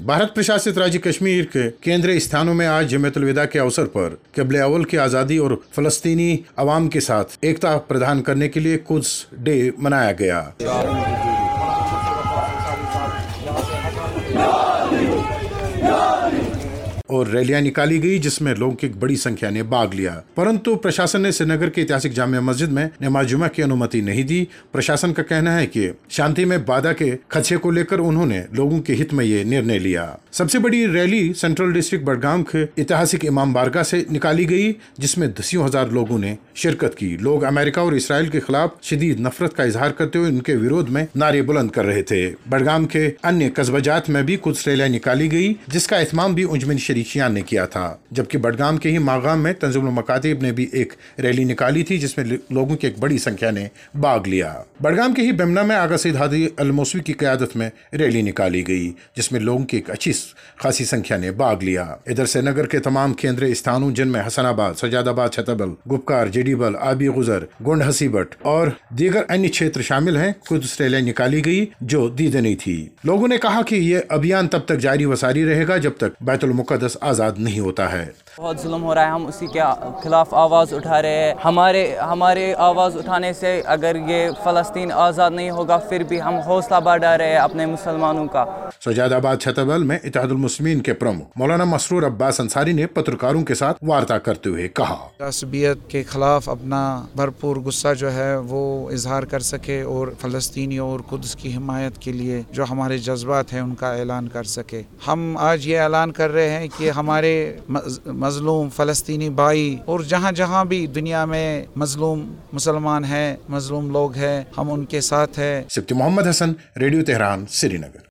भारत प्रशासित राज्य कश्मीर के केंद्रीय स्थानों में आज जमातुल विदा के अवसर पर क़िबले अव्वल की आज़ादी और फ़लस्तीनी अवाम के साथ एकता प्रदान करने के लिए कुद्स डे मनाया गया। और रैलियां निकाली गई जिसमें लोगों की एक बड़ी संख्या ने भाग लिया, परंतु प्रशासन ने श्रीनगर के ऐतिहासिक जामिया मस्जिद में नमाज जुमा की अनुमति नहीं दी। प्रशासन का कहना है कि शांति में बाधा के खदशे को लेकर उन्होंने लोगों के हित में ये निर्णय लिया। सबसे बड़ी रैली सेंट्रल डिस्ट्रिक्ट बडगाम के ऐतिहासिक इमाम बारगाह से निकाली गई, जिसमें दसियों हजार लोगों ने शिरकत की। लोग अमेरिका और इसराइल के खिलाफ शदीद नफरत का इजहार करते हुए उनके विरोध में नारे बुलंद कर रहे थे। बडगाम के अन्य कस्बाजात में भी कुछ रैलियां निकाली गई, जिसका एहतमाम भी उंजमिन शरीशियान ने किया था। जबकि बडगाम के ही मागाम में तंजीमुल मकातिब ने भी एक रैली निकाली थी, जिसमें लोगों की एक बड़ी संख्या ने भाग लिया। बडगाम के ही बेमना में आगा सईद हादी अल मौसवी की क़यादत में रैली निकाली गई, जिसमें लोगों की एक अच्छी खासी संख्या ने भाग लिया। इधर श्रीनगर के तमाम केंद्रीय स्थानों जिनमें हसनाबाद, सजादाबाद, छतबल, गुपकार, जेडीबल, आबी गुजर, गोंड हसीबट और दीगर अन्य क्षेत्र शामिल हैं, कुछ रैलियां निकाली गई जो दीदनी थी। लोगों ने कहा कि यह अभियान तब तक जारी व सारी रहेगा जब तक बैतुल मुक़द्दस आज़ाद नहीं होता है। बहुत जुल्म हो रहा है, हम उसी के खिलाफ आवाज़ उठा रहे हैं। हमारे आवाज़ उठाने से अगर ये फ़लस्तीन आज़ाद नहीं होगा, फिर भी हम हौसला बढ़ा रहे हैं अपने मुसलमानों का। सजादाबाद छतबल में इत्तेहादुल मुस्लिमीन के प्रमुख मौलाना मसरूर अब्बास अंसारी ने पत्रकारों के साथ वार्ता करते हुए कहा, तासबियत के खिलाफ अपना भरपूर गुस्सा जो है वो इजहार कर सके और फ़लस्तीनियों और कुद्स की हिमायत के लिए जो हमारे जज्बात हैं उनका ऐलान कर सके। हम आज ये ऐलान कर रहे हैं कि हमारे मजलूम फ़लस्तीनी भाई और जहाँ जहाँ भी दुनिया में मजलूम मुसलमान हैं, मजलूम लोग हैं, हम उनके साथ हैं। Sifti Mohammad Hasan, radio Tehran, Srinagar.